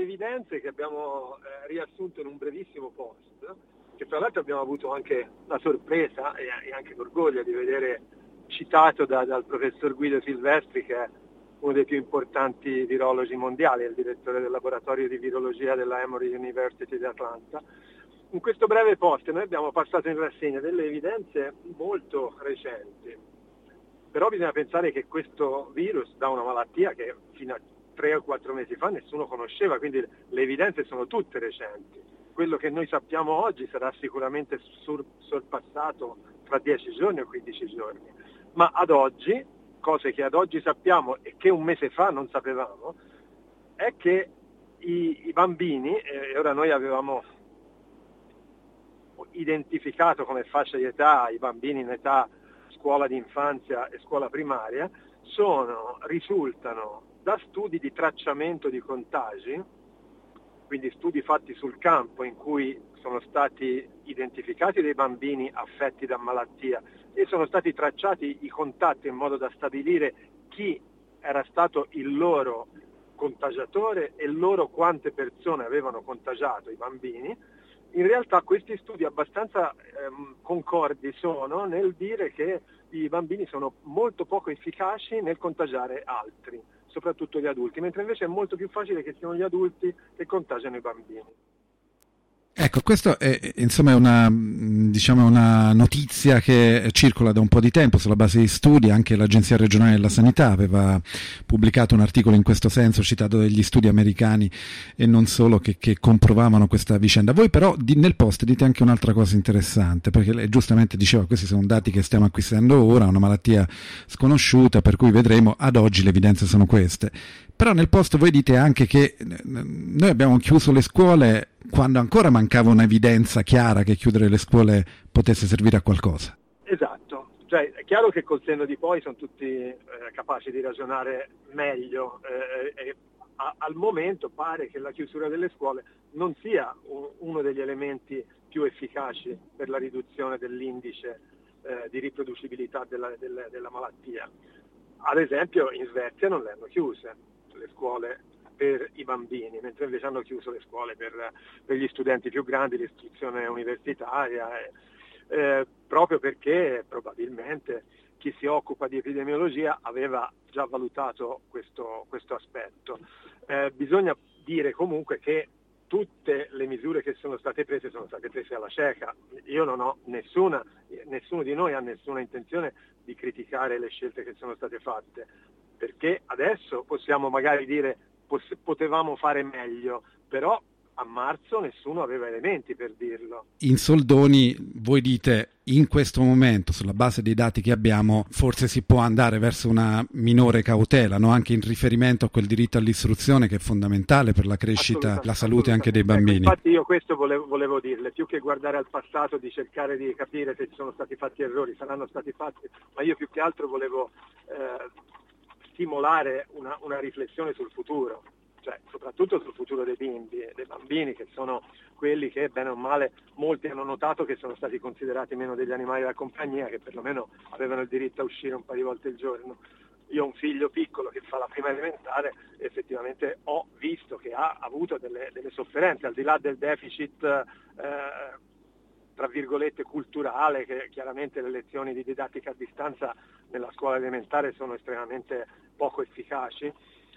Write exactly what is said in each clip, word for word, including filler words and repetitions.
evidenze che abbiamo eh, riassunto in un brevissimo post, che tra l'altro abbiamo avuto anche la sorpresa e, e anche l'orgoglio di vedere citato da, dal professor Guido Silvestri, che è uno dei più importanti virologi mondiali, è il direttore del laboratorio di virologia della Emory University di Atlanta. In questo breve post noi abbiamo passato in rassegna delle evidenze molto recenti, però bisogna pensare che questo virus dà una malattia che fino a tre o quattro mesi fa nessuno conosceva, quindi le evidenze sono tutte recenti. Quello che noi sappiamo oggi sarà sicuramente sur- sorpassato fra dieci giorni o quindici giorni, ma ad oggi, cose che ad oggi sappiamo e che un mese fa non sapevamo, è che i, i bambini, e ora noi avevamo identificato come fascia di età i bambini in età scuola di infanzia e scuola primaria, sono, risultano da studi di tracciamento di contagi, quindi studi fatti sul campo in cui sono stati identificati dei bambini affetti da malattia e sono stati tracciati i contatti in modo da stabilire chi era stato il loro contagiatore e loro quante persone avevano contagiato i bambini. In realtà questi studi abbastanza ehm, concordi sono nel dire che i bambini sono molto poco efficaci nel contagiare altri, soprattutto gli adulti, mentre invece è molto più facile che siano gli adulti che contagiano i bambini. Ecco, questo è insomma una, diciamo, una notizia che circola da un po' di tempo sulla base di studi. Anche l'Agenzia regionale della sanità aveva pubblicato un articolo in questo senso, citato degli studi americani e non solo, che, che comprovavano questa vicenda. Voi però di, nel post dite anche un'altra cosa interessante, perché lei giustamente diceva questi sono dati che stiamo acquistando ora, una malattia sconosciuta, per cui vedremo. Ad oggi le evidenze sono queste. Però nel post voi dite anche che noi abbiamo chiuso le scuole quando ancora mancava un'evidenza chiara che chiudere le scuole potesse servire a qualcosa. Esatto, cioè è chiaro che col senno di poi sono tutti eh, capaci di ragionare meglio eh, e a, al momento pare che la chiusura delle scuole non sia un, uno degli elementi più efficaci per la riduzione dell'indice eh, di riproducibilità della, della, della malattia. Ad esempio in Svezia non le hanno chiuse le scuole per i bambini, mentre invece hanno chiuso le scuole per, per gli studenti più grandi, l'istruzione universitaria, eh, eh, proprio perché probabilmente chi si occupa di epidemiologia aveva già valutato questo, questo aspetto. Eh, bisogna dire comunque che tutte le misure che sono state prese sono state prese alla cieca. Io non ho nessuna, nessuno di noi ha nessuna intenzione di criticare le scelte che sono state fatte, perché adesso possiamo magari dire potevamo fare meglio, però a marzo nessuno aveva elementi per dirlo. In soldoni voi dite in questo momento, sulla base dei dati che abbiamo, forse si può andare verso una minore cautela, no? Anche in riferimento a quel diritto all'istruzione che è fondamentale per la crescita, la salute anche dei bambini. Ecco, infatti io questo volevo, volevo dirle, più che guardare al passato, di cercare di capire se ci sono stati fatti errori, saranno stati fatti, ma io più che altro volevo eh, stimolare una, una riflessione sul futuro, cioè soprattutto sul futuro dei bimbi, dei bambini, che sono quelli che bene o male molti hanno notato che sono stati considerati meno degli animali da compagnia, che perlomeno avevano il diritto a uscire un paio di volte al giorno. Io ho un figlio piccolo che fa la prima elementare e effettivamente ho visto che ha avuto delle, delle sofferenze, al di là del deficit eh, tra virgolette culturale, che chiaramente le lezioni di didattica a distanza nella scuola elementare sono estremamente poco efficaci.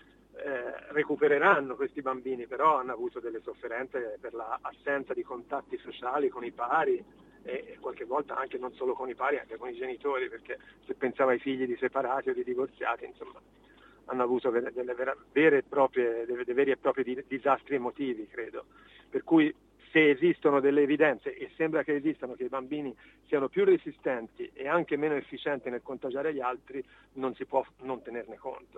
Eh, recupereranno questi bambini, però hanno avuto delle sofferenze per l'assenza di contatti sociali con i pari e, e qualche volta anche non solo con i pari, anche con i genitori, perché se pensava ai figli di separati o di divorziati, insomma, hanno avuto delle, delle vera, vere e proprie, dei, dei veri e propri disastri emotivi, credo. Per cui se esistono delle evidenze, e sembra che esistano, che i bambini siano più resistenti e anche meno efficienti nel contagiare gli altri, non si può non tenerne conto.